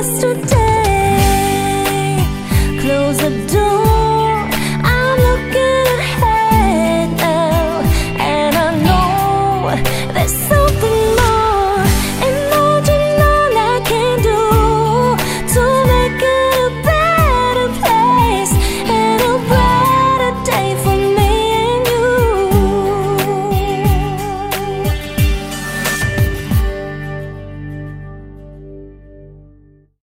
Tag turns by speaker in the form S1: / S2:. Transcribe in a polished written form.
S1: yesterday. Close the door, I'm looking ahead now, and I know there's